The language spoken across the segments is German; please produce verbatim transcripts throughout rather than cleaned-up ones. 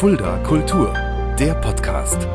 Fulda Kultur, der Podcast.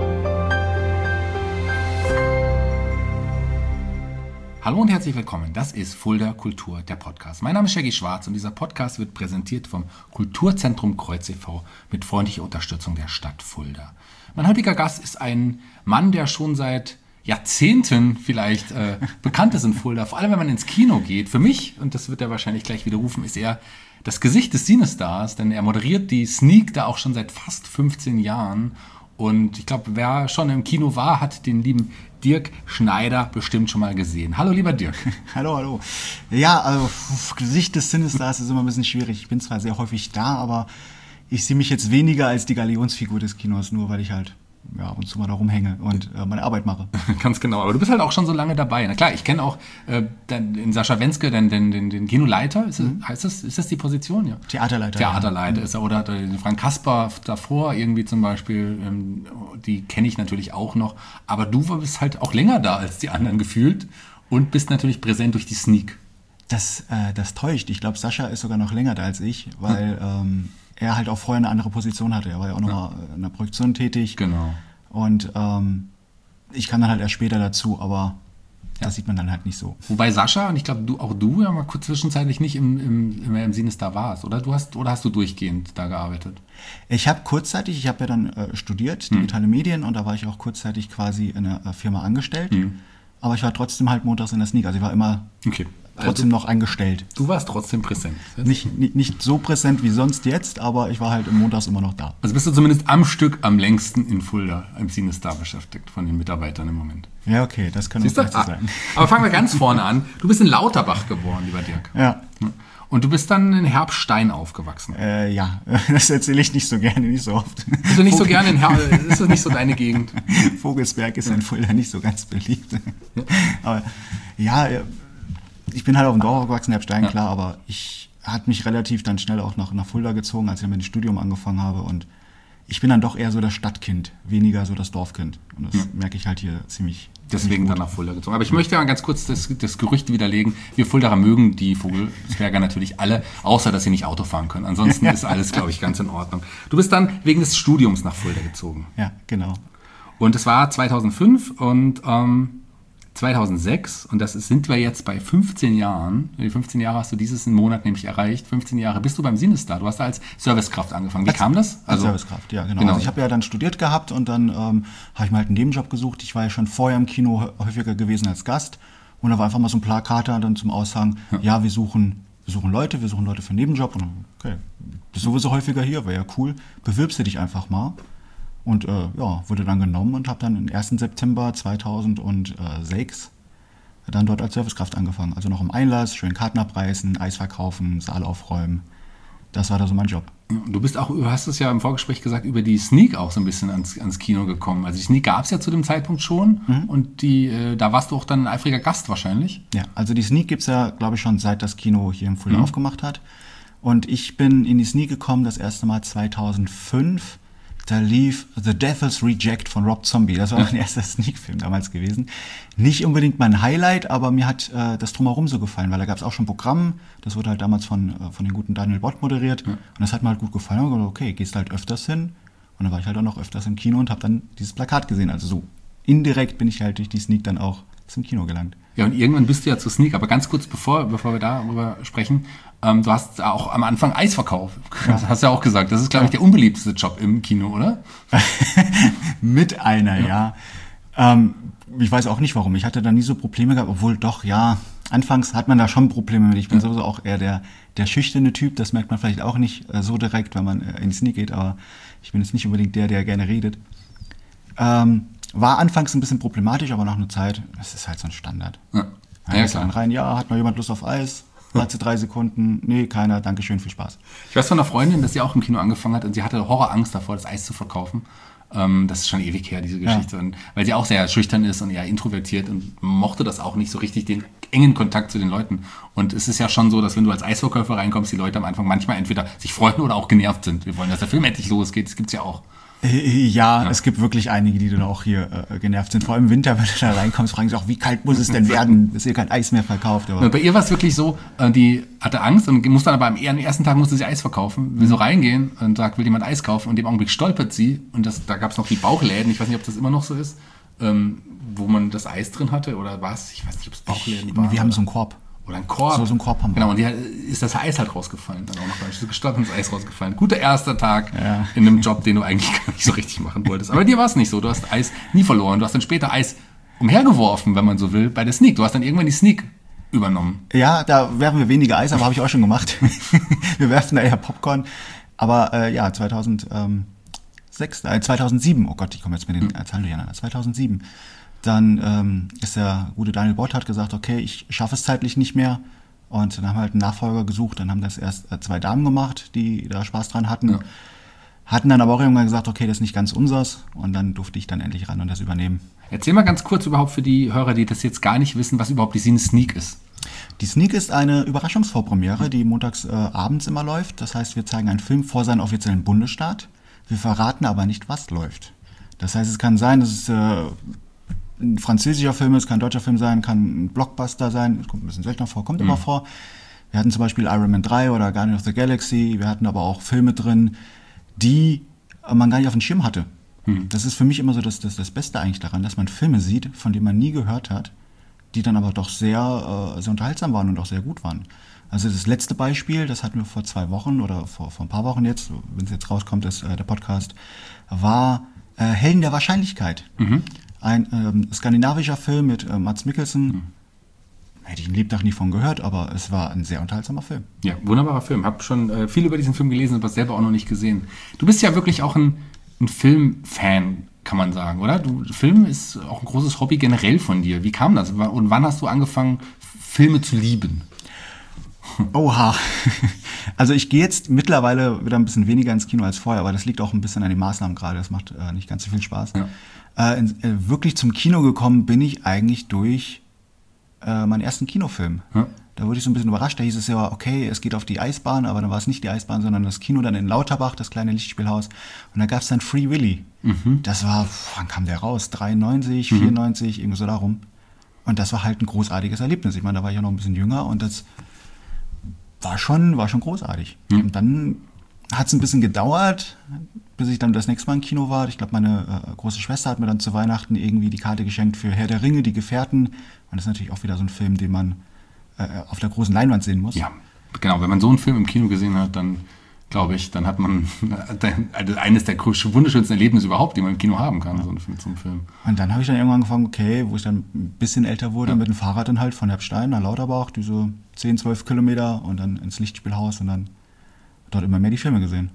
Hallo und herzlich willkommen, das ist Fulda Kultur, der Podcast. Mein Name ist Shaggy Schwarz und dieser Podcast wird präsentiert vom Kulturzentrum Kreuz e V mit freundlicher Unterstützung der Stadt Fulda. Mein heutiger Gast ist ein Mann, der schon seit Jahrzehnten vielleicht äh, bekannt ist in Fulda, vor allem wenn man ins Kino geht. Für mich, und das wird er wahrscheinlich gleich widerrufen, ist er das Gesicht des Cinestars, denn er moderiert die Sneak da auch schon seit fast fünfzehn Jahren. Und ich glaube, wer schon im Kino war, hat den lieben Dirk Schneider bestimmt schon mal gesehen. Hallo, lieber Dirk. Hallo, hallo. Ja, also Gesicht des Cinestars ist immer ein bisschen schwierig. Ich bin zwar sehr häufig da, aber ich sehe mich jetzt weniger als die Galionsfigur des Kinos, nur weil ich halt ja, ab und zu mal da rumhänge und äh, meine Arbeit mache. Ganz genau, aber du bist halt auch schon so lange dabei. Na klar, ich kenne auch äh, den Sascha Wenske, den, den, den, den Kinoleiter, ist, mhm. das, heißt das, ist das die Position? Ja. Theaterleiter. Theaterleiter ja. ist er, oder den Frank Kasper davor irgendwie zum Beispiel, ähm, die kenne ich natürlich auch noch, aber du bist halt auch länger da als die anderen gefühlt und bist natürlich präsent durch die Sneak. Das, äh, das täuscht. Ich glaube, Sascha ist sogar noch länger da als ich, weil mhm. ähm, er halt auch vorher eine andere Position hatte. Er war ja auch noch ja. mal in der Produktion tätig. Genau. Und ähm, ich kam dann halt erst später dazu, aber ja. das sieht man dann halt nicht so. Wobei Sascha, und ich glaube, du, auch du ja mal kurz zwischenzeitlich nicht im, im, im, im Cinestar warst, oder? Du hast, oder hast du durchgehend da gearbeitet? Ich habe kurzzeitig, ich habe ja dann äh, studiert, digitale hm. Medien, und da war ich auch kurzzeitig quasi in einer äh, Firma angestellt. Hm. Aber ich war trotzdem halt montags in der Sneak, also ich war immer okay. trotzdem noch angestellt. Du warst trotzdem präsent. Nicht, nicht, nicht so präsent wie sonst jetzt, aber ich war halt montags immer noch da. Also bist du zumindest am Stück am längsten in Fulda im Cinestar beschäftigt von den Mitarbeitern im Moment. Ja, okay, das kann auch so ah, sein. Aber fangen wir ganz vorne an. Du bist in Lauterbach geboren, lieber Dirk. Ja. Und du bist dann in Herbstein aufgewachsen. Äh, ja, das erzähle ich nicht so gerne, nicht so oft. Bist du nicht so gerne in Herbstein? Ist das nicht so deine Gegend? Vogelsberg ist in Fulda nicht so ganz beliebt. Aber ja, ich bin halt auf dem Dorf aufgewachsen, Herbstein, ja. klar, aber ich hat mich relativ dann schnell auch nach, nach Fulda gezogen, als ich mit dem Studium angefangen habe, und ich bin dann doch eher so das Stadtkind, weniger so das Dorfkind, und das ja. merke ich halt hier ziemlich. Deswegen dann nach Fulda gezogen. Aber ich möchte ja ganz kurz das, das Gerücht widerlegen, wir Fuldaer mögen die Vogelsberger natürlich alle, außer dass sie nicht Auto fahren können. Ansonsten ist alles, glaube ich, ganz in Ordnung. Du bist dann wegen des Studiums nach Fulda gezogen. Ja, genau. Und es war zweitausendfünf und ähm, zweitausendsechs, und das ist, sind wir jetzt bei fünfzehn Jahren. Die fünfzehn Jahre hast du dieses Monat nämlich erreicht. fünfzehn Jahre bist du beim Cinestar. Du hast da als Servicekraft angefangen. Wie als, kam das? Also, als Servicekraft, ja, genau. genau. Also ich habe ja dann studiert gehabt, und dann ähm, habe ich mir halt einen Nebenjob gesucht. Ich war ja schon vorher im Kino häufiger gewesen als Gast. Und da war einfach mal so ein Plakat dann zum Aushang, ja, ja wir, suchen, wir suchen Leute, wir suchen Leute für einen Nebenjob. Und okay, bist sowieso häufiger hier, wäre ja cool. Bewirbst du dich einfach mal. Und äh, ja, wurde dann genommen und habe dann am ersten September zweitausendsechs dann dort als Servicekraft angefangen. Also noch im Einlass, schön Karten abreißen, Eis verkaufen, Saal aufräumen. Das war da so mein Job. Du bist auch, du hast es ja im Vorgespräch gesagt, über die Sneak auch so ein bisschen ans, ans Kino gekommen. Also die Sneak gab es ja zu dem Zeitpunkt schon, mhm. und die, äh, da warst du auch dann ein eifriger Gast wahrscheinlich. Ja, also die Sneak gibt es ja, glaube ich, schon seit das Kino hier in Fulda mhm. aufgemacht hat. Und ich bin in die Sneak gekommen das erste Mal zweitausendfünf. Da lief The Devil's Reject von Rob Zombie. Das war mein erster Sneak-Film damals gewesen. Nicht unbedingt mein Highlight, aber mir hat äh, das Drumherum so gefallen, weil da gab es auch schon ein Programm. Das wurde halt damals von, äh, von dem guten Daniel Bott moderiert. Ja. Und das hat mir halt gut gefallen. Und ich dachte, okay, gehst halt öfters hin. Und dann war ich halt auch noch öfters im Kino und habe dann dieses Plakat gesehen. Also so indirekt bin ich halt durch die Sneak dann auch zum Kino gelangt. Ja, und irgendwann bist du ja zu Sneak. Aber ganz kurz, bevor, bevor wir darüber sprechen, ähm, du hast auch am Anfang Eis verkauft. Ja. Das hast du ja auch gesagt. Das ist, glaube ich, der unbeliebteste Job im Kino, oder? Mit einer, ja. ja. Ähm, ich weiß auch nicht, warum. Ich hatte da nie so Probleme gehabt, obwohl doch, ja, anfangs hat man da schon Probleme mit. Ich bin ja. sowieso auch eher der, der schüchterne Typ. Das merkt man vielleicht auch nicht äh, so direkt, wenn man äh, in die Sneak geht. Aber ich bin jetzt nicht unbedingt der, der gerne redet. Ähm, War anfangs ein bisschen problematisch, aber nach einer Zeit, das ist halt so ein Standard. Ja, ja, ja klar. Rein, ja, hat noch jemand Lust auf Eis? Warte drei Sekunden, nee, keiner, dankeschön, viel Spaß. Ich weiß von einer Freundin, dass sie auch im Kino angefangen hat und sie hatte Horrorangst davor, das Eis zu verkaufen. Ähm, das ist schon ewig her, diese Geschichte. Ja. Und weil sie auch sehr schüchtern ist und eher introvertiert und mochte das auch nicht so richtig, den engen Kontakt zu den Leuten. Und es ist ja schon so, dass wenn du als Eisverkäufer reinkommst, die Leute am Anfang manchmal entweder sich freuen oder auch genervt sind. Wir wollen, dass der Film endlich losgeht, das gibt's ja auch. Ja, ja, es gibt wirklich einige, die dann auch hier äh, genervt sind. Vor allem im Winter, wenn du da reinkommst, fragen sie auch, wie kalt muss es denn werden, bis ihr kein Eis mehr verkauft. Aber bei ihr war es wirklich so, die hatte Angst und muss dann aber am ersten Tag musste sie Eis verkaufen, will so reingehen und sagt, will jemand Eis kaufen, und in dem Augenblick stolpert sie, und das, da gab es noch die Bauchläden, ich weiß nicht, ob das immer noch so ist, ähm, wo man das Eis drin hatte oder was, ich weiß nicht, ob es Bauchläden ich, war. Wir haben so einen Korb. Oder ein Korb. So, so ein Korb haben wir. Genau, und die ist das Eis halt rausgefallen. Dann auch noch beim gestoppetes Eis rausgefallen. Guter erster Tag ja. in einem Job, den du eigentlich gar nicht so richtig machen wolltest. Aber dir war es nicht so. Du hast Eis nie verloren. Du hast dann später Eis umhergeworfen, wenn man so will, bei der Sneak. Du hast dann irgendwann die Sneak übernommen. Ja, da werfen wir weniger Eis, aber habe ich auch schon gemacht. Wir werfen da eher Popcorn. Aber äh, ja, zweitausendsechs, äh, zweitausendsieben, oh Gott, ich komme jetzt mit den hm. Zahlen durcheinander, zweitausendsieben. Dann ähm, ist der gute Daniel Bott, hat gesagt, okay, ich schaffe es zeitlich nicht mehr. Und dann haben wir halt einen Nachfolger gesucht. Dann haben das erst äh, zwei Damen gemacht, die da Spaß dran hatten. Ja. Hatten dann aber auch irgendwann gesagt, okay, das ist nicht ganz unseres. Und dann durfte ich dann endlich ran und das übernehmen. Erzähl mal ganz kurz überhaupt für die Hörer, die das jetzt gar nicht wissen, was überhaupt die Sneak ist. Die Sneak ist eine Überraschungsvorpremiere, die montags äh, abends immer läuft. Das heißt, wir zeigen einen Film vor seinem offiziellen Bundesstaat. Wir verraten aber nicht, was läuft. Das heißt, es kann sein, dass es äh, ein französischer Film ist, kann ein deutscher Film sein, kann ein Blockbuster sein, das kommt ein bisschen seltener vor, kommt mhm. immer vor. Wir hatten zum Beispiel Iron Man drei oder Guardians of the Galaxy, wir hatten aber auch Filme drin, die man gar nicht auf dem Schirm hatte. Mhm. Das ist für mich immer so das, das, das Beste eigentlich daran, dass man Filme sieht, von denen man nie gehört hat, die dann aber doch sehr, äh, sehr unterhaltsam waren und auch sehr gut waren. Also das letzte Beispiel, das hatten wir vor zwei Wochen oder vor, vor ein paar Wochen jetzt, wenn es jetzt rauskommt, ist äh, der Podcast, war äh, Helden der Wahrscheinlichkeit. Mhm. Ein ähm, skandinavischer Film mit äh, Mads Mikkelsen. Mhm. Hätte ich einen Lebtag nie von gehört, aber es war ein sehr unterhaltsamer Film. Ja, wunderbarer Film. Hab schon äh, viel über diesen Film gelesen, aber selber auch noch nicht gesehen. Du bist ja wirklich auch ein, ein Filmfan, kann man sagen, oder? Du, Film ist auch ein großes Hobby generell von dir. Wie kam das? Und wann hast du angefangen, Filme zu lieben? Oha. Also ich gehe jetzt mittlerweile wieder ein bisschen weniger ins Kino als vorher, aber das liegt auch ein bisschen an den Maßnahmen gerade. Das macht äh, nicht ganz so viel Spaß. Ja. Äh, in, äh, wirklich zum Kino gekommen bin ich eigentlich durch äh, meinen ersten Kinofilm. Ja. Da wurde ich so ein bisschen überrascht. Da hieß es ja, okay, es geht auf die Eisbahn, aber dann war es nicht die Eisbahn, sondern das Kino dann in Lauterbach, das kleine Lichtspielhaus. Und da gab es dann Free Willy. Mhm. Das war, wann kam der raus? dreiundneunzig, mhm. vierundneunzig, irgendwie so darum. Und das war halt ein großartiges Erlebnis. Ich meine, da war ich ja noch ein bisschen jünger und das war schon, war schon großartig. Mhm. Und dann hat es ein bisschen gedauert, bis ich dann das nächste Mal im Kino war. Ich glaube, meine äh, große Schwester hat mir dann zu Weihnachten irgendwie die Karte geschenkt für Herr der Ringe, die Gefährten. Und das ist natürlich auch wieder so ein Film, den man äh, auf der großen Leinwand sehen muss. Ja, genau. Wenn man so einen Film im Kino gesehen hat, dann glaube ich, dann hat man eines der wunderschönsten Erlebnisse überhaupt, die man im Kino haben kann, ja. so mit so einem Film. Und dann habe ich dann irgendwann angefangen, okay, wo ich dann ein bisschen älter wurde, ja. mit dem Fahrrad dann halt von Herbstein nach Lauterbach, diese zehn, zwölf Kilometer und dann ins Lichtspielhaus und dann dort immer mehr die Filme gesehen.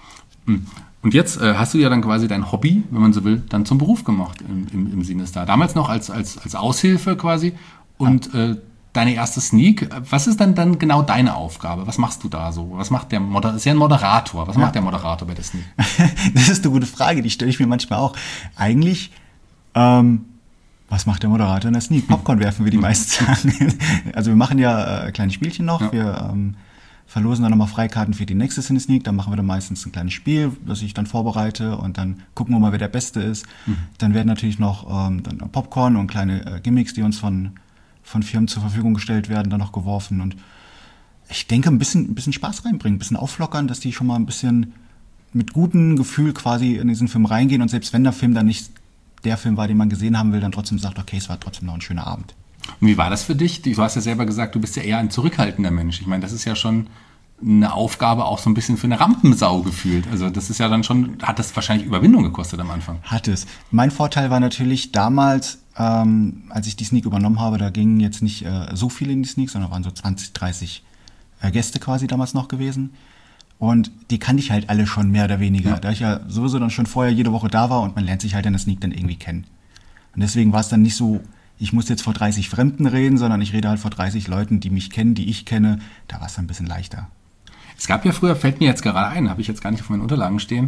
Und jetzt äh, hast du ja dann quasi dein Hobby, wenn man so will, dann zum Beruf gemacht im, im, im Cinestar. Damals noch als, als, als Aushilfe quasi und ja. äh, deine erste Sneak. Was ist dann, dann genau deine Aufgabe? Was machst du da so? Was macht der Moderator? Das ist ja ein Moderator. Was ja. macht der Moderator bei der Sneak? Das ist eine gute Frage, die stelle ich mir manchmal auch. Eigentlich, ähm, was macht der Moderator in der Sneak? Popcorn werfen, wie die meisten sagen. Also wir machen ja äh, kleine Spielchen noch. Ja. Wir ähm, verlosen dann nochmal Freikarten für die nächste Cine-Sneak. Dann machen wir dann meistens ein kleines Spiel, das ich dann vorbereite und dann gucken wir mal, wer der Beste ist. Mhm. Dann werden natürlich noch ähm, dann Popcorn und kleine äh, Gimmicks, die uns von von Firmen zur Verfügung gestellt werden, dann noch geworfen. Und ich denke, ein bisschen, ein bisschen Spaß reinbringen, ein bisschen auflockern, dass die schon mal ein bisschen mit gutem Gefühl quasi in diesen Film reingehen und selbst wenn der Film dann nicht der Film war, den man gesehen haben will, dann trotzdem sagt, okay, es war trotzdem noch ein schöner Abend. Und wie war das für dich? Du hast ja selber gesagt, du bist ja eher ein zurückhaltender Mensch. Ich meine, das ist ja schon eine Aufgabe auch so ein bisschen für eine Rampensau gefühlt. Also das ist ja dann schon, hat das wahrscheinlich Überwindung gekostet am Anfang. Hat es. Mein Vorteil war natürlich damals, ähm, als ich die Sneak übernommen habe, da gingen jetzt nicht äh, so viele in die Sneak, sondern waren so zwanzig, dreißig äh, Gäste quasi damals noch gewesen. Und die kannte ich halt alle schon mehr oder weniger, ja. da ich ja sowieso dann schon vorher jede Woche da war und man lernt sich halt in der Sneak dann irgendwie kennen. Und deswegen war es dann nicht so, ich muss jetzt vor dreißig Fremden reden, sondern ich rede halt vor dreißig Leuten, die mich kennen, die ich kenne. Da war es dann ein bisschen leichter. Es gab ja früher, fällt mir jetzt gerade ein, habe ich jetzt gar nicht auf meinen Unterlagen stehen,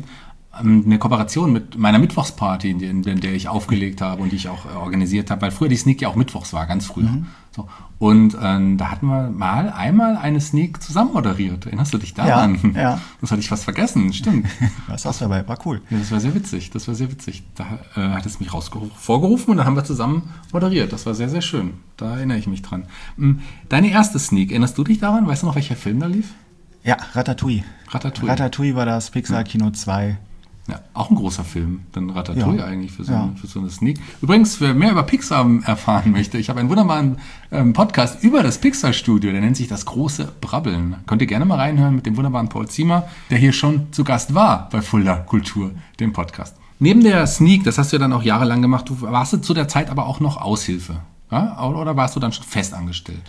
eine Kooperation mit meiner Mittwochsparty, in der, in der ich aufgelegt habe und die ich auch äh, organisiert habe, weil früher die Sneak ja auch mittwochs war, ganz früher. Mhm. So. Und ähm, da hatten wir mal einmal eine Sneak zusammen moderiert. Erinnerst du dich daran? Ja, ja. Das hatte ich fast vergessen, stimmt. Was hast du dabei? War cool. Ja, das war sehr witzig, das war sehr witzig. Da äh, hat es mich vorgerufen und dann haben wir zusammen moderiert. Das war sehr, sehr schön. Da erinnere ich mich dran. Deine erste Sneak, erinnerst du dich daran? Weißt du noch, welcher Film da lief? Ja, Ratatouille. Ratatouille. Ratatouille war das Pixar Kino zwei. Ja, auch ein großer Film, dann Ratatouille ja. eigentlich für so, ja. eine, für so eine Sneak. Übrigens, wer mehr über Pixar erfahren möchte, ich habe einen wunderbaren ähm, Podcast über das Pixar-Studio, der nennt sich Das große Brabbeln. Könnt ihr gerne mal reinhören mit dem wunderbaren Paul Ziemer, der hier schon zu Gast war bei Fulda Kultur, dem Podcast. Neben der Sneak, das hast du ja dann auch jahrelang gemacht, du warst du zu der Zeit aber auch noch Aushilfe, ja? Oder warst du dann schon fest angestellt?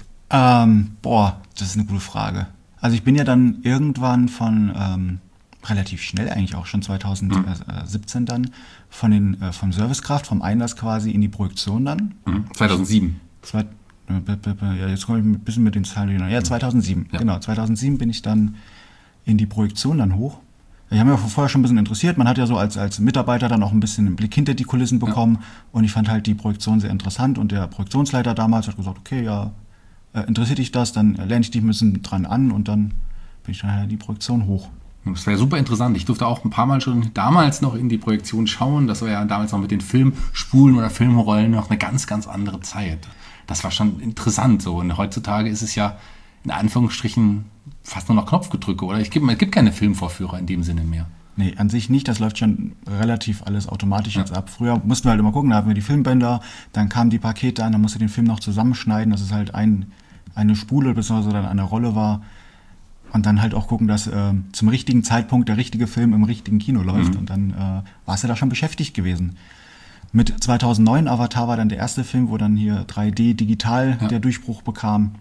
Ähm, boah, das ist eine gute Frage. Also ich bin ja dann irgendwann von... Ähm relativ schnell eigentlich auch schon zweitausendsiebzehn dann von den äh, vom Servicekraft, vom Einlass quasi in die Projektion dann. Mhm. zweitausendsieben. Zwei, ja, jetzt komme ich ein bisschen mit den Zahlen. Ja, zweitausendsieben. Ja. Genau, zweitausendsieben bin ich dann in die Projektion dann hoch. Ich habe mich vorher schon ein bisschen interessiert. Man hat ja so als, als Mitarbeiter dann auch ein bisschen einen Blick hinter die Kulissen bekommen. Ja. Und ich fand halt die Projektion sehr interessant. Und der Projektionsleiter damals hat gesagt, okay, ja, äh, interessiert dich das? Dann lerne ich dich ein bisschen dran an und dann bin ich dann halt in die Projektion hoch. Das war ja super interessant. Ich durfte auch ein paar Mal schon damals noch in die Projektion schauen. Das war ja damals noch mit den Filmspulen oder Filmrollen noch eine ganz, ganz andere Zeit. Das war schon interessant so. Und heutzutage ist es ja in Anführungsstrichen fast nur noch Knopfgedrücke, oder? Ich gibt, es gibt keine Filmvorführer in dem Sinne mehr. Nee, an sich nicht. Das läuft schon relativ alles automatisch ja. jetzt ab. Früher mussten wir halt immer gucken, da hatten wir die Filmbänder, dann kamen die Pakete an, dann musste den Film noch zusammenschneiden, dass es halt ein, eine Spule bzw. dann eine Rolle war. Und dann halt auch gucken, dass äh, zum richtigen Zeitpunkt der richtige Film im richtigen Kino läuft. Mhm. Und dann äh, warst du da schon beschäftigt gewesen. Mit zweitausendneun Avatar war dann der erste Film, wo dann hier drei D digital ja. der Durchbruch bekam.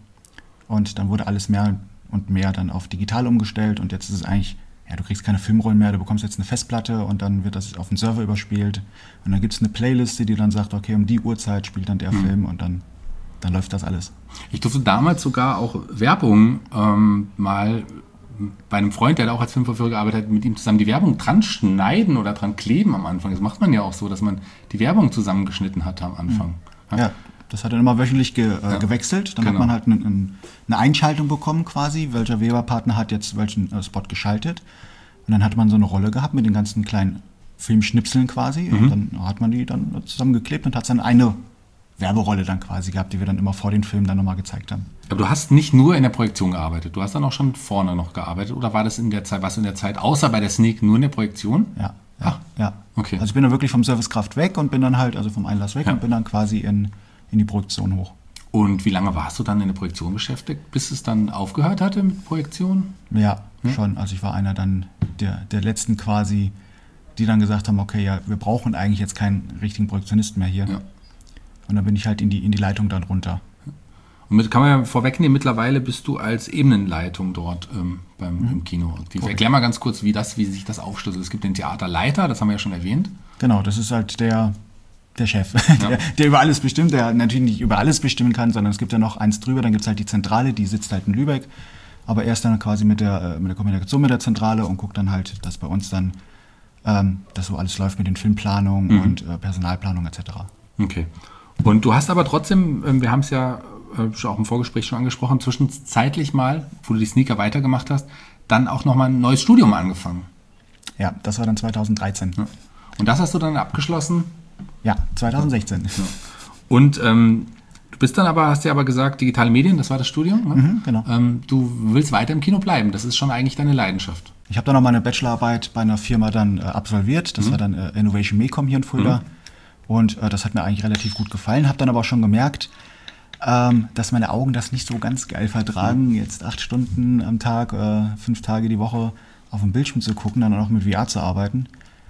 Und dann wurde alles mehr und mehr dann auf digital umgestellt. Und jetzt ist es eigentlich, ja, du kriegst keine Filmrollen mehr, du bekommst jetzt eine Festplatte und dann wird das auf den Server überspielt. Und dann gibt es eine Playliste, die dann sagt, okay, um die Uhrzeit spielt dann der mhm. Film und dann... dann läuft das alles. Ich durfte damals sogar auch Werbung ähm, mal bei einem Freund, der da auch als Filmvorführer gearbeitet hat, mit ihm zusammen die Werbung dran schneiden oder dran kleben am Anfang. Das macht man ja auch so, dass man die Werbung zusammengeschnitten hat am Anfang. Ja, ja das hat dann immer wöchentlich ge, äh, ja. gewechselt. Dann genau. hat man halt ein, ein, eine Einschaltung bekommen quasi, welcher Werbepartner hat jetzt welchen äh, Spot geschaltet. Und dann hat man so eine Rolle gehabt mit den ganzen kleinen Filmschnipseln quasi. Mhm. Und dann hat man die dann zusammengeklebt und hat dann eine Werberolle dann quasi gehabt, die wir dann immer vor den Filmen dann nochmal gezeigt haben. Aber du hast nicht nur in der Projektion gearbeitet, du hast dann auch schon vorne noch gearbeitet, oder war das in der Zeit, was in der Zeit, außer bei der Sneak, nur in der Projektion? Ja, ja, ja. Okay. Also ich bin dann wirklich vom Servicekraft weg und bin dann halt, also vom Einlass weg ja. und bin dann quasi in, in die Projektion hoch. Und wie lange warst du dann in der Projektion beschäftigt, bis es dann aufgehört hatte mit Projektion? Ja, hm? schon. Also ich war einer dann der, der letzten quasi, die dann gesagt haben, okay, ja, wir brauchen eigentlich jetzt keinen richtigen Projektionisten mehr hier. Ja. Und dann bin ich halt in die, in die Leitung dann runter. Und mit, kann man ja vorwegnehmen, mittlerweile bist du als Ebenenleitung dort ähm, beim, mhm. im Kino. Die, okay. Erklär mal ganz kurz, wie, das, wie sich das aufschlüsselt. Es gibt den Theaterleiter, das haben wir ja schon erwähnt. Genau, das ist halt der, der Chef, ja. der, der über alles bestimmt, der natürlich nicht über alles bestimmen kann, sondern es gibt ja noch eins drüber, dann gibt es halt die Zentrale, die sitzt halt in Lübeck. Aber er ist dann quasi mit der, mit der Kommunikation mit der Zentrale und guckt dann halt, dass bei uns dann ähm, das so alles läuft mit den Filmplanungen mhm. und äh, Personalplanung et cetera. Okay. Und du hast aber trotzdem, wir haben es ja auch im Vorgespräch schon angesprochen, zwischenzeitlich mal, wo du die Sneaker weitergemacht hast, dann auch nochmal ein neues Studium angefangen. Ja, das war dann zweitausenddreizehn. Ja. Und das hast du dann abgeschlossen? Ja, zweitausendsechzehn. Ja. Und ähm, du bist dann aber, hast ja aber gesagt, digitale Medien, das war das Studium. Ne? Mhm, genau. Ähm, du willst weiter im Kino bleiben, das ist schon eigentlich deine Leidenschaft. Ich habe dann noch meine Bachelorarbeit bei einer Firma dann äh, absolviert, das mhm. war dann äh, Innovation Mecom hier in Fulda. Mhm. Und äh, das hat mir eigentlich relativ gut gefallen. Habe dann aber auch schon gemerkt, ähm, dass meine Augen das nicht so ganz geil vertragen, jetzt acht Stunden am Tag, äh, fünf Tage die Woche auf dem Bildschirm zu gucken, dann auch mit V R zu arbeiten.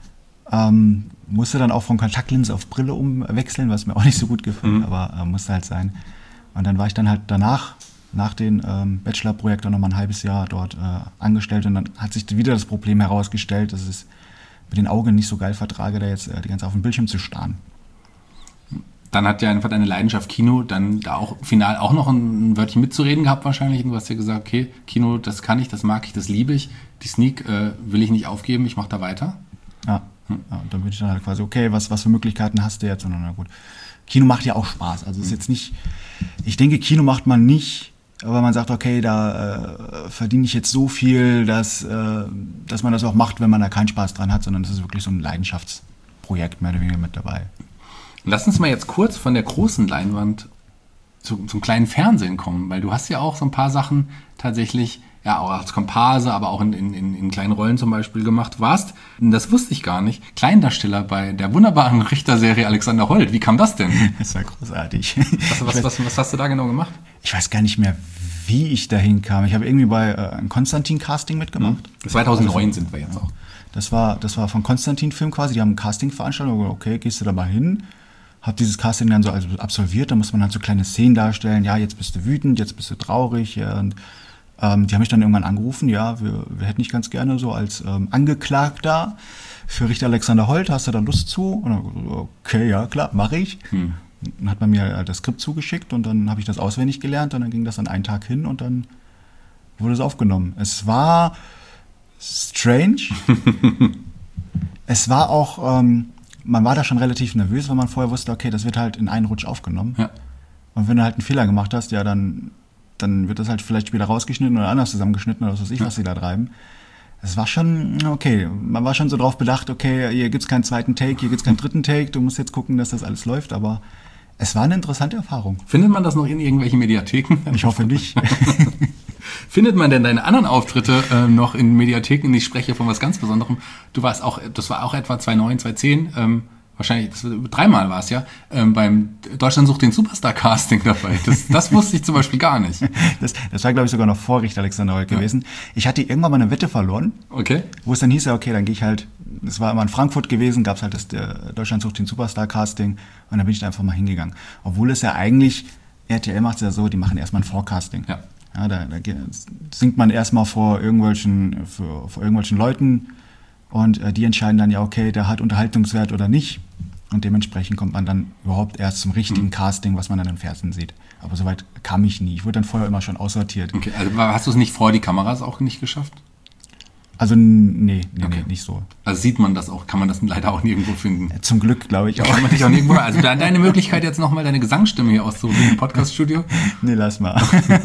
Ähm, musste dann auch von Kontaktlinse auf Brille umwechseln, was mir auch nicht so gut gefällt, mhm. aber äh, musste halt sein. Und dann war ich dann halt danach, nach dem ähm, Bachelorprojekt, noch mal ein halbes Jahr dort äh, angestellt. Und dann hat sich wieder das Problem herausgestellt, dass es mit den Augen nicht so geil vertrage, da jetzt äh, die ganze Zeit auf dem Bildschirm zu starren. dann hat ja einfach deine Leidenschaft Kino dann da auch final auch noch ein Wörtchen mitzureden gehabt wahrscheinlich. Und du hast ja gesagt, okay, Kino, das kann ich, das mag ich, das liebe ich. Die Sneak äh, will ich nicht aufgeben, ich mache da weiter. Ja, hm. ja, und dann bin ich dann halt quasi, okay, was, was für Möglichkeiten hast du jetzt? Und dann, na gut, Kino macht ja auch Spaß. Also es ist jetzt nicht, ich denke, Kino macht man nicht, weil man sagt, okay, da äh, verdiene ich jetzt so viel, dass, äh, dass man das auch macht, wenn man da keinen Spaß dran hat, sondern es ist wirklich so ein Leidenschaftsprojekt mehr oder weniger mit dabei. Lass uns mal jetzt kurz von der großen Leinwand zu, zum kleinen Fernsehen kommen, weil du hast ja auch so ein paar Sachen tatsächlich, ja auch als Komparse, aber auch in, in, in kleinen Rollen zum Beispiel gemacht warst. Das wusste ich gar nicht. Kleindarsteller bei der wunderbaren Richterserie Alexander Holt. Wie kam das denn? Das war großartig. Was, was, was, was hast du da genau gemacht? Ich weiß gar nicht mehr, wie ich dahin kam. Ich habe irgendwie bei äh, einem Konstantin-Casting mitgemacht. zweitausendneun also, sind wir jetzt ja. auch. Das war, das war von Konstantin-Film quasi. Die haben ein Casting veranstaltet. Okay, gehst du da mal hin? Hab dieses Casting dann so also absolviert. Da muss man halt so kleine Szenen darstellen. Ja, jetzt bist du wütend, jetzt bist du traurig. Ja, und ähm, die haben mich dann irgendwann angerufen. Ja, wir, wir hätten dich ganz gerne so als ähm, Angeklagter für Richter Alexander Holt. Hast du da Lust zu? Und dann, okay, ja, klar, mache ich. Hm. Dann hat man mir das Skript zugeschickt und dann habe ich das auswendig gelernt und dann ging das an einen Tag hin und dann wurde es aufgenommen. Es war strange. Es war auch, ähm, man war da schon relativ nervös, weil man vorher wusste, okay, das wird halt in einen Rutsch aufgenommen. Ja. Und wenn du halt einen Fehler gemacht hast, ja, dann, dann wird das halt vielleicht wieder rausgeschnitten oder anders zusammengeschnitten oder was weiß ich, ja. was sie da treiben. Es war schon, okay, man war schon so drauf bedacht, okay, hier gibt's keinen zweiten Take, hier gibt's keinen dritten Take, du musst jetzt gucken, dass das alles läuft, aber es war eine interessante Erfahrung. Findet man das noch in irgendwelchen Mediatheken? Ich hoffe nicht. Findet man denn deine anderen Auftritte äh, noch in Mediatheken? Ich spreche von was ganz Besonderem. Du warst auch, das war auch etwa zweitausendneun, zweitausendzehn, ähm, wahrscheinlich, das, dreimal war es ja, ähm, beim Deutschland sucht den Superstar-Casting dabei. Das, das wusste ich zum Beispiel gar nicht. Das, das war, glaube ich, sogar noch vor Richter Alexander Holt gewesen. Ja. Ich hatte irgendwann mal eine Wette verloren, okay. wo es dann hieß, ja, okay, dann gehe ich halt, es war immer in Frankfurt gewesen, gab es halt das der Deutschland sucht den Superstar-Casting und dann bin ich da einfach mal hingegangen. Obwohl es ja eigentlich, R T L macht es ja so, die machen erstmal ein Forecasting. Ja. Ja, da, da singt man erstmal vor irgendwelchen, vor, vor irgendwelchen Leuten und äh, die entscheiden dann ja, okay, der hat Unterhaltungswert oder nicht. Und dementsprechend kommt man dann überhaupt erst zum richtigen mhm. Casting, was man dann im Fernsehen sieht. Aber soweit kam ich nie. Ich wurde dann vorher immer schon aussortiert. Okay, also hast du es nicht vor die Kameras auch nicht geschafft? Also nee, nee, okay. nee, nicht so. Also sieht man das auch, kann man das leider auch nirgendwo finden. Zum Glück, glaube ich auch. Kann man dich auch nirgendwo, also deine Möglichkeit jetzt nochmal deine Gesangsstimme hier auszuprobieren im Podcaststudio. Nee, lass mal.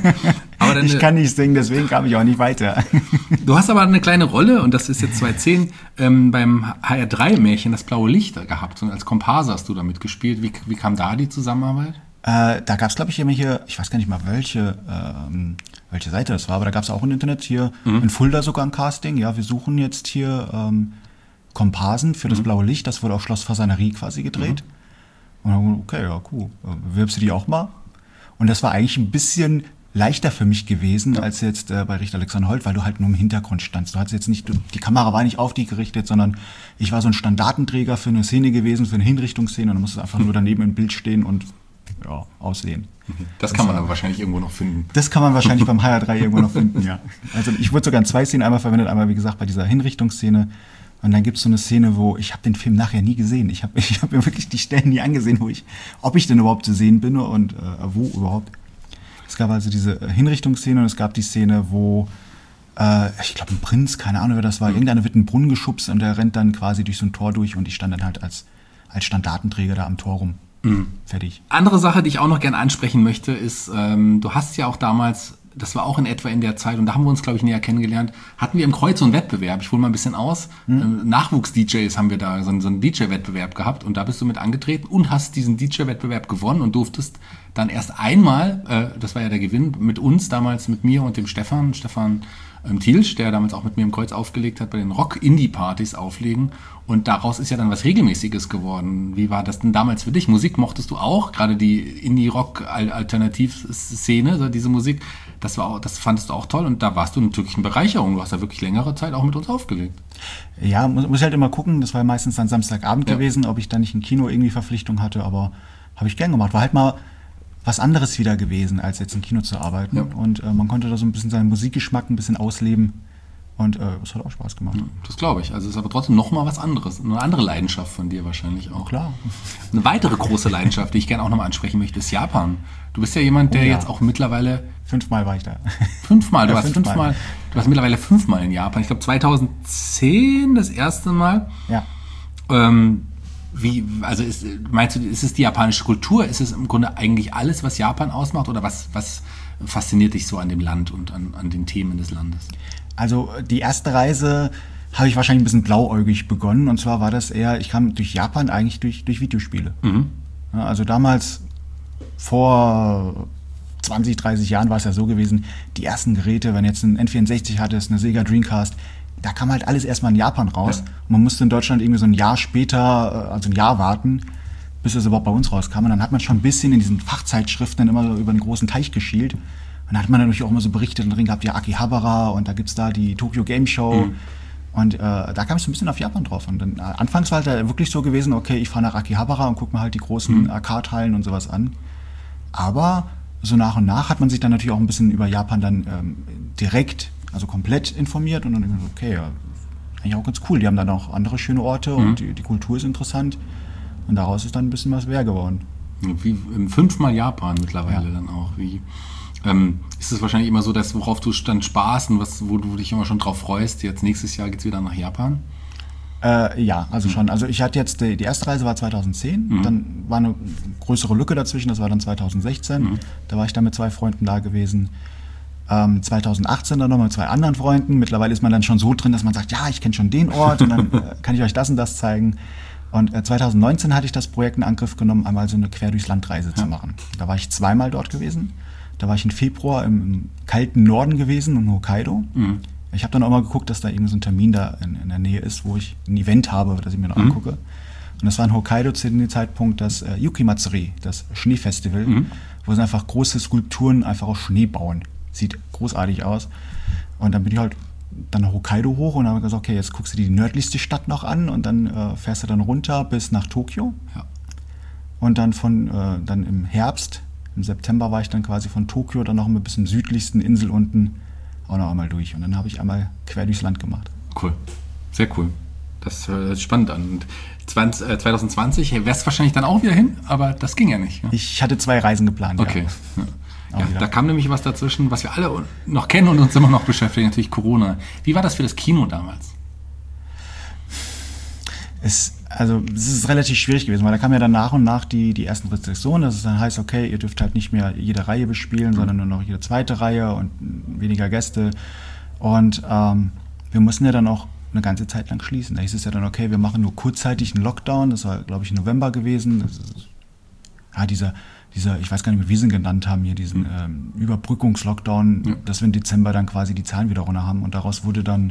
Aber dann, ich kann nicht singen, deswegen kam ich auch nicht weiter. Du hast aber eine kleine Rolle, und das ist jetzt zweitausendzehn, ähm, beim H R drei Märchen Das blaue Licht gehabt. Und als Komparse hast du da mitgespielt. Wie, wie kam da die Zusammenarbeit? Äh, da gab es, glaube ich, irgendwelche, ich weiß gar nicht mal, welche, ähm, welche Seite das war, aber da gab es auch im Internet hier, mhm. in Fulda sogar ein Casting. Ja, wir suchen jetzt hier ähm, Komparsen für das mhm. blaue Licht. Das wurde auf Schloss Fasanerie quasi gedreht. Mhm. Und dann, okay, ja, cool. Bewirbst du die auch mal? Und das war eigentlich ein bisschen leichter für mich gewesen, ja. als jetzt äh, bei Richter Alexander Holt, weil du halt nur im Hintergrund standst. Du hattest jetzt nicht, du, die Kamera war nicht auf dich gerichtet, sondern ich war so ein Standartenträger für eine Szene gewesen, für eine Hinrichtungsszene, und du musstest einfach nur daneben im Bild stehen und ja, aussehen. Das kann man aber wahrscheinlich irgendwo noch finden. Das kann man wahrscheinlich beim H R drei irgendwo noch finden, ja. Also ich wurde sogar in zwei Szenen einmal verwendet, einmal wie gesagt bei dieser Hinrichtungsszene. Und dann gibt es so eine Szene, wo ich habe den Film nachher nie gesehen. Ich habe ich hab mir wirklich die Stellen nie angesehen, wo ich, ob ich denn überhaupt zu sehen bin und äh, wo überhaupt. Es gab also diese Hinrichtungsszene und es gab die Szene, wo äh, ich glaube ein Prinz, keine Ahnung wer das war, mhm. irgendeiner wird in den Brunnen geschubst und der rennt dann quasi durch so ein Tor durch und ich stand dann halt als, als Standartenträger da am Tor rum. Mhm. Fertig. Andere Sache, die ich auch noch gerne ansprechen möchte, ist, ähm, du hast ja auch damals, das war auch in etwa in der Zeit, und da haben wir uns, glaube ich, näher kennengelernt, hatten wir im Kreuz so einen Wettbewerb, ich hole mal ein bisschen aus, mhm. ähm, Nachwuchs-D Js haben wir da, so, so einen D J-Wettbewerb gehabt, und da bist du mit angetreten und hast diesen D J-Wettbewerb gewonnen und durftest dann erst einmal, äh, das war ja der Gewinn, mit uns damals, mit mir und dem Stefan, Stefan ähm, Thielsch, der damals auch mit mir im Kreuz aufgelegt hat, bei den Rock-Indie-Partys auflegen. Und daraus ist ja dann was Regelmäßiges geworden. Wie war das denn damals für dich? Musik mochtest du auch? Gerade die Indie-Rock-Alternativ-Szene, so diese Musik, das war auch, das fandest du auch toll. Und da warst du natürlich eine Bereicherung. Du hast ja wirklich längere Zeit auch mit uns aufgelegt. Ja, muss, muss ich halt immer gucken. Das war ja meistens dann Samstagabend ja. gewesen, ob ich da nicht ein Kino irgendwie Verpflichtung hatte. Aber habe ich gern gemacht. War halt mal was anderes wieder gewesen, als jetzt im Kino zu arbeiten. Ja. Und äh, man konnte da so ein bisschen seinen Musikgeschmack ein bisschen ausleben. Und äh, es hat auch Spaß gemacht. Das glaube ich. Also es ist aber trotzdem nochmal was anderes. Eine andere Leidenschaft von dir wahrscheinlich auch. Klar. Eine weitere große Leidenschaft, die ich gerne auch nochmal ansprechen möchte, ist Japan. Du bist ja jemand, der Oh ja. jetzt auch mittlerweile... Fünfmal war ich da. Fünfmal, du Ja, warst fünfmal. fünfmal. Du warst mittlerweile fünfmal in Japan. Ich glaube zweitausendzehn das erste Mal. Ja. Ähm, wie, also ist, meinst du, ist es die japanische Kultur? Ist es im Grunde eigentlich alles, was Japan ausmacht? Oder was, was fasziniert dich so an dem Land und an, an den Themen des Landes? Also die erste Reise habe ich wahrscheinlich ein bisschen blauäugig begonnen. Und zwar war das eher, ich kam durch Japan eigentlich durch, durch Videospiele. Mhm. Ja, also damals, vor zwanzig, dreißig Jahren war es ja so gewesen, die ersten Geräte, wenn du jetzt einen N vierundsechzig hattest, eine Sega Dreamcast, da kam halt alles erstmal in Japan raus. Ja. Und man musste in Deutschland irgendwie so ein Jahr später, also ein Jahr warten, bis es überhaupt bei uns rauskam. Und dann hat man schon ein bisschen in diesen Fachzeitschriften dann immer so über einen großen Teich geschielt. Und dann hat man natürlich auch immer so berichtet, und drin gehabt, ja, Akihabara und da gibt's da die Tokyo Game Show. Mhm. Und äh, da kam ich so ein bisschen auf Japan drauf. Und dann, äh, anfangs war halt da wirklich so gewesen, okay, ich fahre nach Akihabara und gucke mir halt die großen mhm. Arcade-Hallen und sowas an. Aber so nach und nach hat man sich dann natürlich auch ein bisschen über Japan dann ähm, direkt, also komplett informiert. Und dann denkt man, okay, ja, eigentlich auch ganz cool. Die haben dann auch andere schöne Orte mhm. und die, die Kultur ist interessant. Und daraus ist dann ein bisschen was mehr geworden. Wie, fünfmal Japan mittlerweile Ja. dann auch. Wie, ähm, ist es wahrscheinlich immer so, dass worauf du dann Spaß und was, wo du dich immer schon drauf freust, jetzt nächstes Jahr geht's wieder nach Japan? Äh, ja, also mhm. schon. Also ich hatte jetzt, die, die erste Reise war zweitausendzehn, mhm. dann war eine größere Lücke dazwischen, das war dann zweitausendsechzehn. Mhm. Da war ich dann mit zwei Freunden da gewesen. Ähm, zweitausendachtzehn dann noch mit zwei anderen Freunden. Mittlerweile ist man dann schon so drin, dass man sagt, ja, ich kenne schon den Ort und dann äh, kann ich euch das und das zeigen. Und äh, zweitausendneunzehn hatte ich das Projekt in Angriff genommen, einmal so eine Quer durchs Landreise ja. zu machen. Da war ich zweimal dort gewesen. Da war ich im Februar im, im kalten Norden gewesen, in Hokkaido. Mhm. Ich habe dann auch mal geguckt, dass da irgendwie so ein Termin da in, in der Nähe ist, wo ich ein Event habe, das ich mir noch mhm. angucke. Und das war in Hokkaido zu dem Zeitpunkt das äh, Yuki Matsuri, das Schneefestival, mhm. wo sie einfach große Skulpturen einfach aus Schnee bauen. Sieht großartig aus. Und dann bin ich halt dann nach Hokkaido hoch und habe gesagt, okay, jetzt guckst du dir die nördlichste Stadt noch an und dann äh, fährst du dann runter bis nach Tokio. Ja. Und dann von äh, dann im Herbst, im September war ich dann quasi von Tokio dann noch ein bisschen südlichsten Insel unten auch noch einmal durch. Und dann habe ich einmal quer durchs Land gemacht. Cool, sehr cool. Das hört sich spannend an. Und zwanzig, äh, zwanzig zwanzig wärst du wahrscheinlich dann auch wieder hin, aber das ging ja nicht. Ja? Ich hatte zwei Reisen geplant, okay. ja. Ja, da kam nämlich was dazwischen, was wir alle noch kennen und uns immer noch beschäftigen, natürlich Corona. Wie war das für das Kino damals? Es, also, es ist relativ schwierig gewesen, weil da kamen ja dann nach und nach die, die ersten Restriktionen, dass es dann heißt, okay, ihr dürft halt nicht mehr jede Reihe bespielen, mhm. sondern nur noch jede zweite Reihe und weniger Gäste. Und ähm, wir mussten ja dann auch eine ganze Zeit lang schließen. Da hieß es ja dann, okay, wir machen nur kurzzeitig einen Lockdown, das war, glaube ich, im November gewesen. Das ist, ja, dieser, dieser, ich weiß gar nicht mehr, wie sie ihn genannt haben, hier diesen mhm. ähm, Überbrückungslockdown, ja. dass wir im Dezember dann quasi die Zahlen wieder runter haben und daraus wurde dann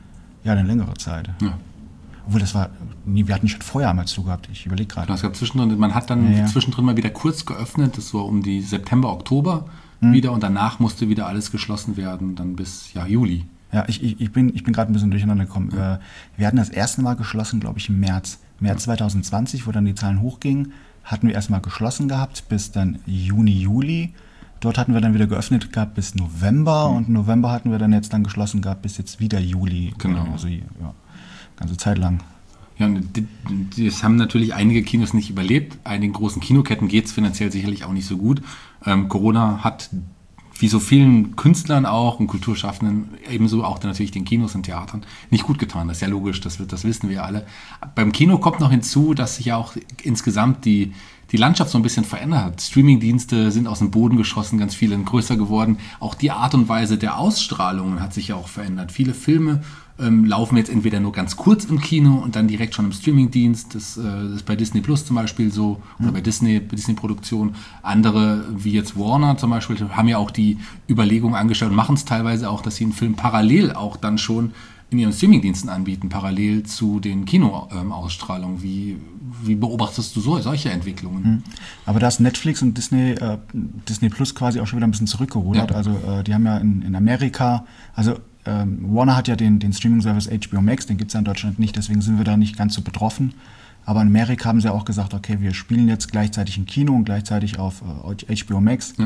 ja eine längere Zeit. Ja. Obwohl, das war, nie, wir hatten schon vorher einmal zu gehabt, ich überlege gerade. Es gab zwischendrin, man hat dann ja, ja. zwischendrin mal wieder kurz geöffnet, das war um die September, Oktober hm. wieder und danach musste wieder alles geschlossen werden, dann bis ja, Juli. Ja, ich, ich, ich bin, ich bin gerade ein bisschen durcheinander gekommen. Ja. Wir hatten das erste Mal geschlossen, glaube ich, im März. März ja. zwanzig zwanzig, wo dann die Zahlen hochgingen, hatten wir erstmal geschlossen gehabt bis dann Juni, Juli. Dort hatten wir dann wieder geöffnet gehabt bis November mhm. und November hatten wir dann jetzt dann geschlossen gehabt bis jetzt wieder Juli. Genau. Also, ja. Ganze Zeit lang. Ja, und das haben natürlich einige Kinos nicht überlebt. Einigen großen Kinoketten geht es finanziell sicherlich auch nicht so gut. Ähm, Corona hat, wie so vielen Künstlern auch und Kulturschaffenden, ebenso auch natürlich den Kinos und Theatern, nicht gut getan. Das ist ja logisch, das, das wissen wir alle. Beim Kino kommt noch hinzu, dass sich ja auch insgesamt die, die Landschaft so ein bisschen verändert hat. Streamingdienste sind aus dem Boden geschossen, ganz viele sind größer geworden. Auch die Art und Weise der Ausstrahlungen hat sich ja auch verändert. Viele Filme ähm, laufen jetzt entweder nur ganz kurz im Kino und dann direkt schon im Streamingdienst. Das, äh, das ist bei Disney Plus zum Beispiel so, oder bei Disney, bei Disney-Produktionen. Andere, wie jetzt Warner zum Beispiel, haben ja auch die Überlegung angestellt und machen es teilweise auch, dass sie einen Film parallel auch dann schon in ihren Streamingdiensten anbieten, parallel zu den Kinoausstrahlungen. Wie, wie beobachtest du so, solche Entwicklungen? Aber da ist Netflix und Disney, äh, Disney Plus quasi auch schon wieder ein bisschen zurückgerudert. Ja. Also äh, die haben ja in, in Amerika, also ähm, Warner hat ja den, den Streaming-Service H B O Max, den gibt es ja in Deutschland nicht, deswegen sind wir da nicht ganz so betroffen. Aber in Amerika haben sie ja auch gesagt, okay, wir spielen jetzt gleichzeitig im Kino und gleichzeitig auf äh, H B O Max. Ja.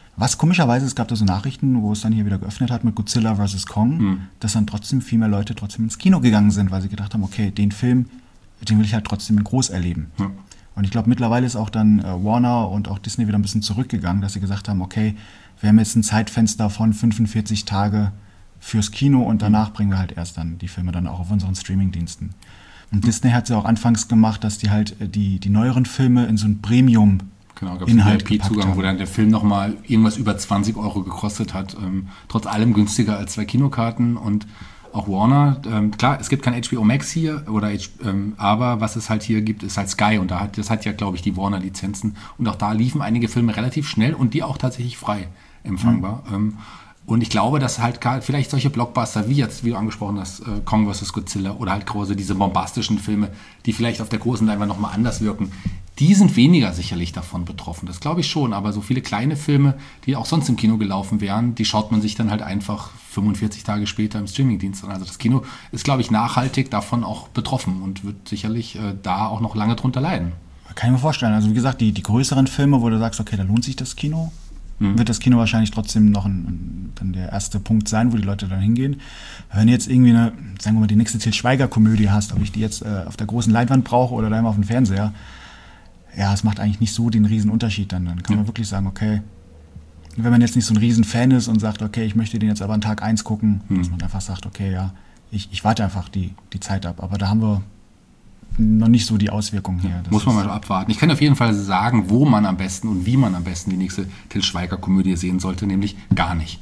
Was komischerweise, es gab da so Nachrichten, wo es dann hier wieder geöffnet hat mit Godzilla versus. Kong, hm. dass dann trotzdem viel mehr Leute trotzdem ins Kino gegangen sind, weil sie gedacht haben, okay, den Film, den will ich halt trotzdem in groß erleben. Ja. Und ich glaube, mittlerweile ist auch dann äh, Warner und auch Disney wieder ein bisschen zurückgegangen, dass sie gesagt haben, okay, wir haben jetzt ein Zeitfenster von fünfundvierzig Tage fürs Kino und danach bringen wir halt erst dann die Filme dann auch auf unseren Streamingdiensten. Und Disney hat es ja auch anfangs gemacht, dass die halt die, die neueren Filme in so ein Premium Genau, gab es einen V I P-Zugang, wo dann der Film nochmal irgendwas über zwanzig Euro gekostet hat. Ähm, trotz allem günstiger als zwei Kinokarten. Und auch Warner, ähm, klar, es gibt kein H B O Max hier, oder ähm, aber was es halt hier gibt, ist halt Sky. Und da hat, das hat ja, glaube ich, die Warner-Lizenzen. Und auch da liefen einige Filme relativ schnell und die auch tatsächlich frei empfangbar. Mhm. Ähm, Und ich glaube, dass halt vielleicht solche Blockbuster, wie jetzt, wie du angesprochen hast, äh, Kong versus. Godzilla oder halt große, diese bombastischen Filme, die vielleicht auf der großen Leinwand nochmal anders wirken, die sind weniger sicherlich davon betroffen. Das glaube ich schon. Aber so viele kleine Filme, die auch sonst im Kino gelaufen wären, die schaut man sich dann halt einfach fünfundvierzig Tage später im Streamingdienst an. Also das Kino ist, glaube ich, nachhaltig davon auch betroffen und wird sicherlich äh, da auch noch lange drunter leiden. Kann ich mir vorstellen. Also wie gesagt, die, die größeren Filme, wo du sagst, okay, da lohnt sich das Kino, mhm. wird das Kino wahrscheinlich trotzdem noch ein, ein, dann der erste Punkt sein, wo die Leute dann hingehen. Wenn du jetzt irgendwie eine, sagen wir mal, die nächste Til Schweiger-Komödie hast, ob ich die jetzt äh, auf der großen Leinwand brauche oder daheim auf dem Fernseher, ja, es macht eigentlich nicht so den riesen Unterschied dann. Dann kann man wirklich sagen, okay, wenn man jetzt nicht so ein riesen Fan ist und sagt, okay, ich möchte den jetzt aber an Tag eins gucken, mhm. dass man einfach sagt, okay, ja, ich, ich warte einfach die, die Zeit ab. Aber da haben wir noch nicht so die Auswirkungen hier. Das muss man mal abwarten. Ich kann auf jeden Fall sagen, wo man am besten und wie man am besten die nächste Til Schweiger-Komödie sehen sollte, nämlich gar nicht.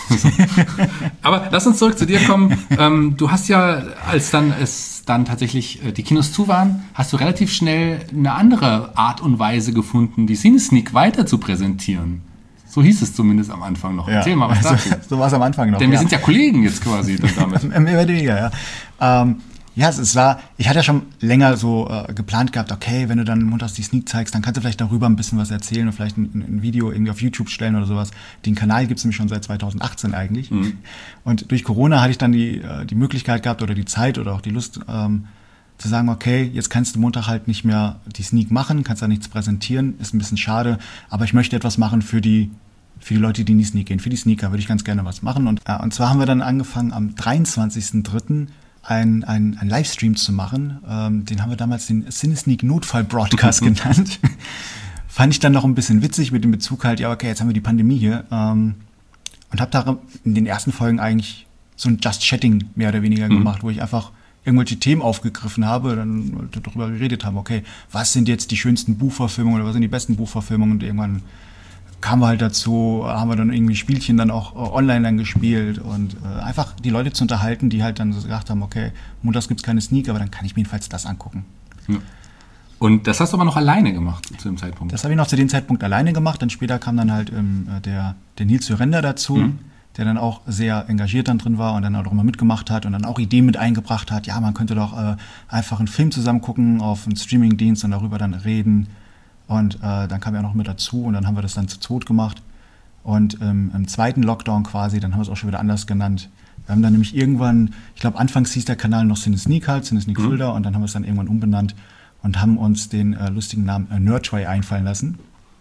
Aber lass uns zurück zu dir kommen. Ähm, du hast ja, als dann es dann tatsächlich äh, die Kinos zu waren, hast du relativ schnell eine andere Art und Weise gefunden, die CineSneak weiter zu präsentieren. So hieß es zumindest am Anfang noch. Ja. Erzähl mal was dazu. So, so war es am Anfang noch. Denn wir ja. sind ja Kollegen jetzt quasi damit. Mehr oder weniger, ja. Ähm, Ja, es, es war, ich hatte ja schon länger so äh, geplant gehabt, okay, wenn du dann montags die Sneak zeigst, dann kannst du vielleicht darüber ein bisschen was erzählen und vielleicht ein, ein Video irgendwie auf YouTube stellen oder sowas. Den Kanal gibt's nämlich schon seit zweitausendachtzehn eigentlich. Mhm. Und durch Corona hatte ich dann die, äh, die Möglichkeit gehabt oder die Zeit oder auch die Lust ähm, zu sagen, okay, jetzt kannst du Montag halt nicht mehr die Sneak machen, kannst da nichts präsentieren, ist ein bisschen schade, aber ich möchte etwas machen für die für die Leute, die in die Sneak gehen. Für die Sneaker würde ich ganz gerne was machen. Und, äh, und zwar haben wir dann angefangen am dreiundzwanzigsten dritten Ein, ein, ein Livestream zu machen. Ähm, den haben wir damals den CineSneak Notfall Broadcast genannt. Fand ich dann noch ein bisschen witzig mit dem Bezug halt, ja okay, jetzt haben wir die Pandemie hier. Ähm, und habe da in den ersten Folgen eigentlich so ein Just Chatting mehr oder weniger mhm. gemacht, wo ich einfach irgendwelche Themen aufgegriffen habe, dann darüber geredet haben, okay, was sind jetzt die schönsten Buchverfilmungen oder was sind die besten Buchverfilmungen, und irgendwann kamen wir halt dazu, haben wir dann irgendwie Spielchen dann auch online dann gespielt und äh, einfach die Leute zu unterhalten, die halt dann so gesagt haben, okay, montags gibt's keine Sneak, aber dann kann ich mir jedenfalls das angucken. Ja. Und das hast du aber noch alleine gemacht zu dem Zeitpunkt? Das habe ich noch zu dem Zeitpunkt alleine gemacht, dann später kam dann halt ähm, der, der Nils Jurenda dazu, mhm. der dann auch sehr engagiert dann drin war und dann auch immer mitgemacht hat und dann auch Ideen mit eingebracht hat, ja, man könnte doch äh, einfach einen Film zusammen gucken auf einen Streamingdienst und darüber dann reden. Und äh, dann kam er noch mit dazu und dann haben wir das dann zu zweit gemacht. Und ähm, im zweiten Lockdown quasi, dann haben wir es auch schon wieder anders genannt. Wir haben dann nämlich irgendwann, ich glaube anfangs hieß der Kanal noch CineSneak halt, CineSneak mhm. Fulda, und dann haben wir es dann irgendwann umbenannt und haben uns den äh, lustigen Namen äh, Nerdtray einfallen lassen.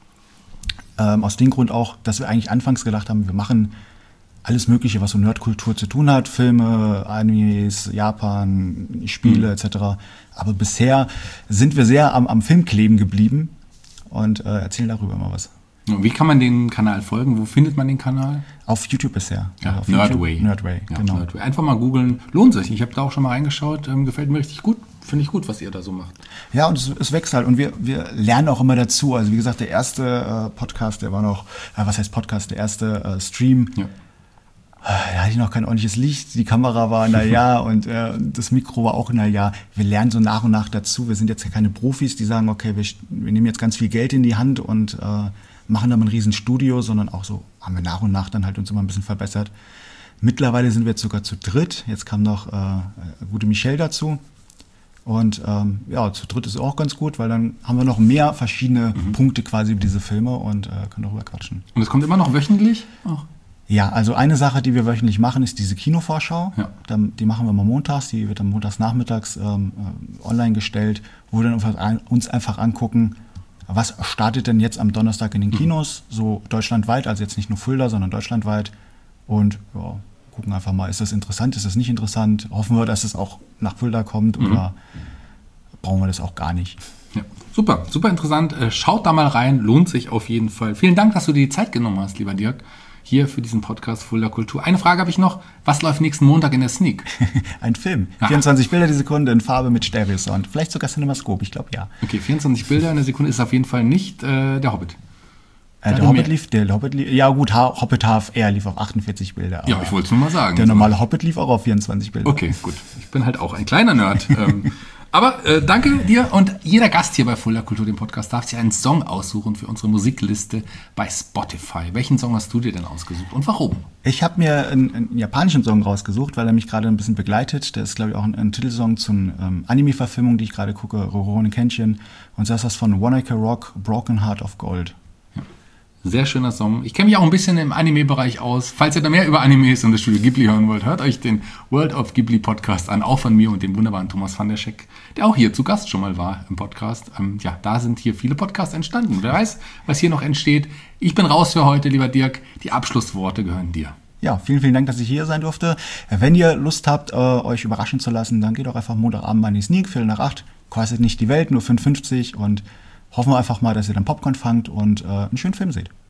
Ähm, aus dem Grund auch, dass wir eigentlich anfangs gedacht haben, wir machen alles Mögliche, was so Nerdkultur zu tun hat, Filme, Animes, Japan, Spiele mhm. et cetera. Aber bisher sind wir sehr am, am Film kleben geblieben. Und äh, erzähl darüber mal was. Wie kann man den Kanal folgen? Wo findet man den Kanal? Auf YouTube bisher. Ja, auf Nerdway. YouTube. Nerdway, ja, genau. Nerdway. Einfach mal googeln. Lohnt sich. Ich habe da auch schon mal reingeschaut. Ähm, gefällt mir richtig gut. Finde ich gut, was ihr da so macht. Ja, und es, es wächst halt. Und wir, wir lernen auch immer dazu. Also wie gesagt, der erste äh, Podcast, der war noch, äh, was heißt Podcast? Der erste äh, Stream. Ja. Da hatte ich noch kein ordentliches Licht, die Kamera war na ja und äh, das Mikro war auch na ja. Wir lernen so nach und nach dazu. Wir sind jetzt ja keine Profis, die sagen, okay, wir, wir nehmen jetzt ganz viel Geld in die Hand und äh, machen dann ein riesen Studio, sondern auch so haben wir nach und nach dann halt uns immer ein bisschen verbessert. Mittlerweile sind wir jetzt sogar zu dritt. Jetzt kam noch äh, gute Michelle dazu. Und ähm, ja, zu dritt ist auch ganz gut, weil dann haben wir noch mehr verschiedene mhm. Punkte quasi über diese Filme und äh, können darüber quatschen. Und es kommt immer noch wöchentlich? Ach. Ja, also eine Sache, die wir wöchentlich machen, ist diese Kinovorschau. Ja. Dann, die machen wir mal montags, die wird dann montags nachmittags ähm, online gestellt, wo wir dann uns einfach angucken, was startet denn jetzt am Donnerstag in den Kinos, so deutschlandweit, also jetzt nicht nur Fulda, sondern deutschlandweit. Und ja, gucken einfach mal, ist das interessant, ist das nicht interessant? Hoffen wir, dass es auch nach Fulda kommt mhm. oder brauchen wir das auch gar nicht? Ja, super, super interessant. Schaut da mal rein, lohnt sich auf jeden Fall. Vielen Dank, dass du dir die Zeit genommen hast, lieber Dirk, hier für diesen Podcast Fulda Kultur. Eine Frage habe ich noch. Was läuft nächsten Montag in der Sneak? Ein Film. Aha. vierundzwanzig Bilder die Sekunde in Farbe mit Stereo-Sound. Vielleicht sogar Cinemascope, ich glaube ja. Okay, vierundzwanzig Bilder in der Sekunde ist auf jeden Fall nicht äh, der Hobbit. Äh, der Hobbit lief, der Hobbit lief, ja gut, ha- Hobbit H F R lief auf achtundvierzig Bilder. Ja, ich wollte es nur mal sagen. Der normale Hobbit lief auch auf vierundzwanzig Bilder. Okay, gut. Ich bin halt auch ein kleiner Nerd. ähm, aber äh, danke dir, und jeder Gast hier bei Fulda Kultur, dem Podcast, darf sich einen Song aussuchen für unsere Musikliste bei Spotify. Welchen Song hast du dir denn ausgesucht und warum? Ich habe mir einen, einen japanischen Song rausgesucht, weil er mich gerade ein bisschen begleitet. Der ist, glaube ich, auch ein, ein Titelsong zum ähm, Anime-Verfilmung, die ich gerade gucke, Rurouni Kenshin. Und das ist das von One Ok Rock, Broken Heart of Gold. Sehr schöner Song. Ich kenne mich auch ein bisschen im Anime-Bereich aus. Falls ihr da mehr über Animes und das Studio Ghibli hören wollt, hört euch den World of Ghibli Podcast an, auch von mir und dem wunderbaren Thomas van der Scheck, der auch hier zu Gast schon mal war im Podcast. Ähm, ja, da sind hier viele Podcasts entstanden. Wer weiß, was hier noch entsteht. Ich bin raus für heute, lieber Dirk. Die Abschlussworte gehören dir. Ja, vielen, vielen Dank, dass ich hier sein durfte. Wenn ihr Lust habt, äh, euch überraschen zu lassen, dann geht doch einfach Montagabend mal in die Sneak, Viertel nach acht. Kostet nicht die Welt, nur fünf fünfzig, und hoffen wir einfach mal, dass ihr dann Popcorn fangt und äh, einen schönen Film seht.